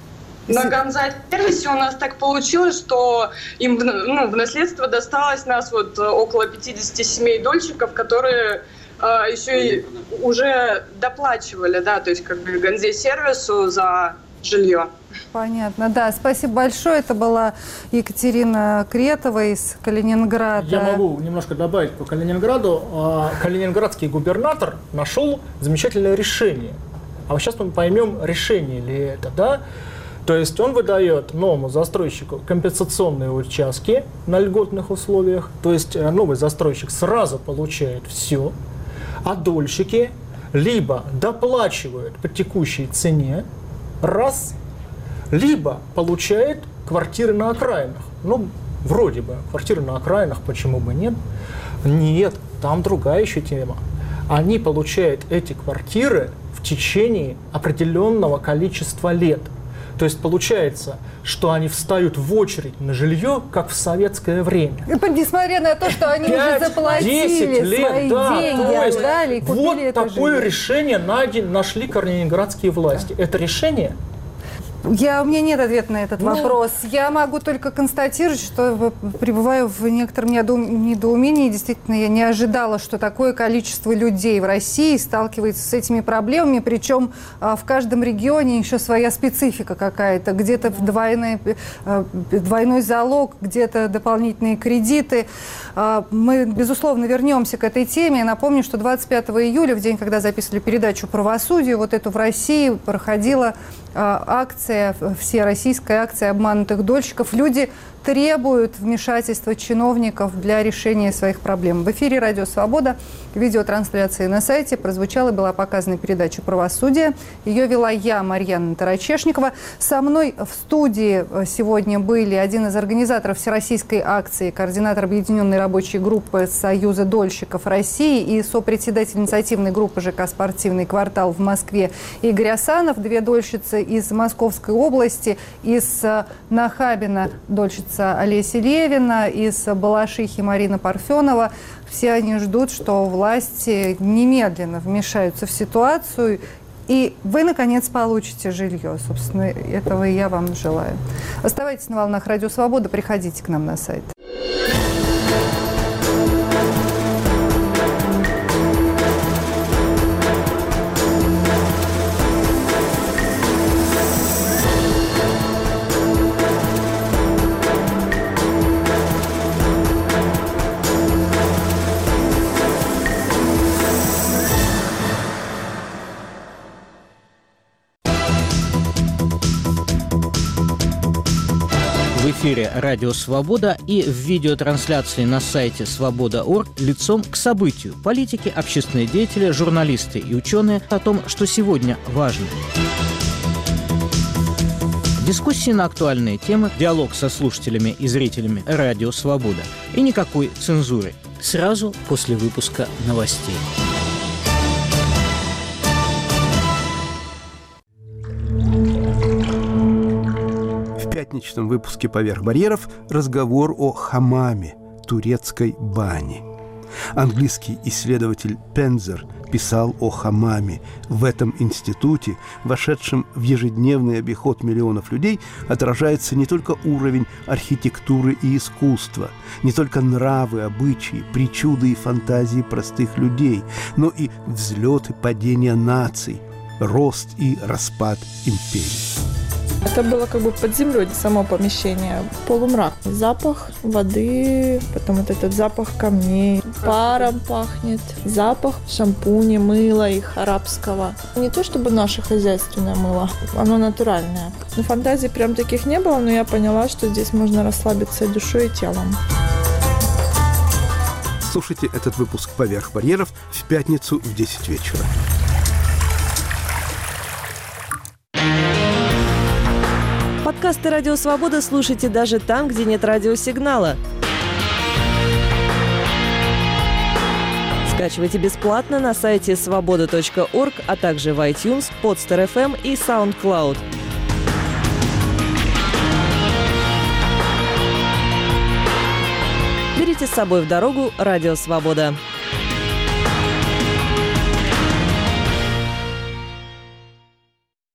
На Гонзай-сервисе у нас так получилось, что им ну, в наследство досталось нас вот около пятидесяти семей дольщиков, которые э, еще и уже доплачивали, да, то есть как бы Гонзай-сервису за жилье. Понятно, да. Спасибо большое. Это была Екатерина Кретова из Калининграда. Я могу немножко добавить по Калининграду. Калининградский губернатор нашел замечательное решение. А вот сейчас мы поймем, решение ли это, да? То есть он выдает новому застройщику компенсационные участки на льготных условиях. То есть новый застройщик сразу получает все, а дольщики либо доплачивают по текущей цене, раз, либо получает квартиры на окраинах. Ну, вроде бы, квартиры на окраинах, почему бы нет? Нет, там другая еще тема. Они получают эти квартиры в течение определенного количества лет. То есть получается, что они встают в очередь на жилье, как в советское время. Несмотря на то, что они уже заплатили лет, свои да, деньги, отдали и купили вот это такое жилье. решение нашли калининградские власти. Это решение? Я, у меня нет ответа на этот ну, вопрос. Я могу только констатировать, что пребываю в некотором недоумении. Действительно, я не ожидала, что такое количество людей в России сталкивается с этими проблемами. Причем в каждом регионе еще своя специфика какая-то. Где-то двойной, двойной залог, где-то дополнительные кредиты. Мы, безусловно, вернемся к этой теме. Я напомню, что двадцать пятого июля, в день, когда записывали передачу «Правосудие», вот эту в России проходила акция, всероссийская акция обманутых дольщиков. Люди требуют вмешательства чиновников для решения своих проблем. В эфире «Радио Свобода», видеотрансляции на сайте, прозвучала и была показана передача «Правосудие». Ее вела я, Марьяна Тарачешникова. Со мной в студии сегодня были один из организаторов всероссийской акции, координатор объединенной рабочей группы Союза дольщиков России и сопредседатель инициативной группы ЖК «Спортивный квартал» в Москве Игорь Асанов, две дольщицы из Московской области, из Нахабина дольщица Олеся Левина, из Балашихи Марина Парфенова. Все они ждут, что власти немедленно вмешаются в ситуацию, и вы, наконец, получите жилье. Собственно, этого и я вам желаю. Оставайтесь на волнах «Радио Свобода», приходите к нам на сайт. В эфире «Радио Свобода» и в видеотрансляции на сайте свобода точка орг лицом к событию. Политики, общественные деятели, журналисты и ученые о том, что сегодня важно. Дискуссии на актуальные темы, диалог со слушателями и зрителями «Радио Свобода». И никакой цензуры. Сразу после выпуска новостей. В пятничном выпуске «Поверх барьеров» разговор о хамаме, турецкой бане. Английский исследователь Пензер писал о хамаме. В этом институте, вошедшем в ежедневный обиход миллионов людей, отражается не только уровень архитектуры и искусства, не только нравы, обычаи, причуды и фантазии простых людей, но и взлет и падение наций, рост и распад империй. Это было как бы под землей, само помещение. Полумрак. Запах воды, потом вот этот запах камней. Паром пахнет. Запах шампуня, мыла их арабского. Не то чтобы наше хозяйственное мыло, оно натуральное. Но фантазий прям таких не было, но я поняла, что здесь можно расслабиться душой и телом. Слушайте этот выпуск «Поверх барьеров» в пятницу в десять вечера. Подкасты «Радио Свобода» слушайте даже там, где нет радиосигнала. Скачивайте бесплатно на сайте свобода точка орг, а также в iTunes, Podster эф эм и SoundCloud. Берите с собой в дорогу «Радио Свобода».